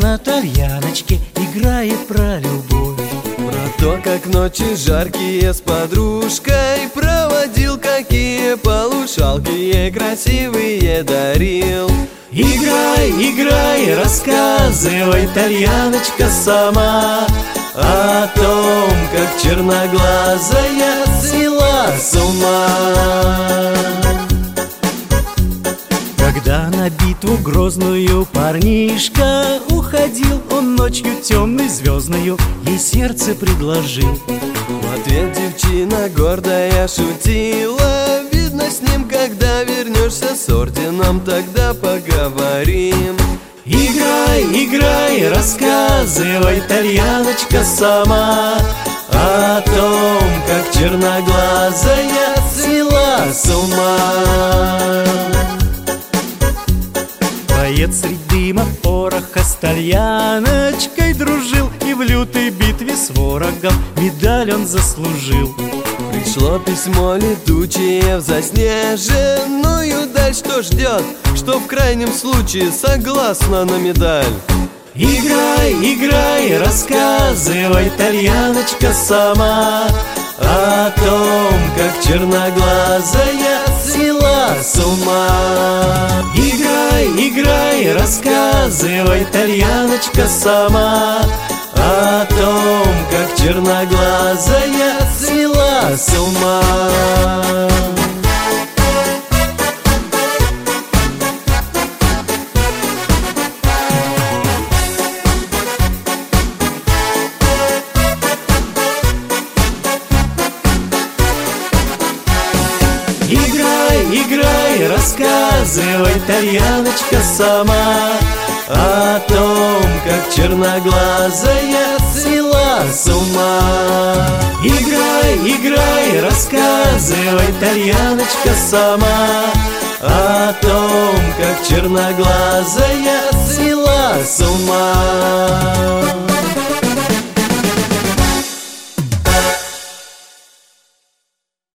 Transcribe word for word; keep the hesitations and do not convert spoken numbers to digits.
на тальяночке играет про любовь, про то, как ночи жаркие с подружкой проводил, какие полушалки ей красивые дарил. Играй, играй, рассказывай, тальяночка, сама о том, как черноглазая свела с ума. Когда на битву грозную парнишка уходил, он ночью темной звездною ей сердце предложил. В ответ девчина гордая шутила: видно, с ним, когда вернешься с орденом, тогда поговорим. Играй, играй, рассказывай, тальяночка, сама о том, как черноглазая свела с ума. Боец средь дыма пороха с тальяночкой дружил, и в лютой битве с ворогом медаль он заслужил. Пришло письмо летучее в заснеженную даль. Что ждет, что в крайнем случае согласна на медаль. Играй, играй, рассказывай, тальяночка, сама о том, как черноглазая свела с ума. Играй, играй, рассказывай, тальяночка, сама о том, как черноглазая свела с ума. Играй, играй, рассказывай, тальяночка, сама о том, как черноглазая свела с ума. Играй, играй, рассказывай, тальяночка, сама о том, как черноглазая свела с ума.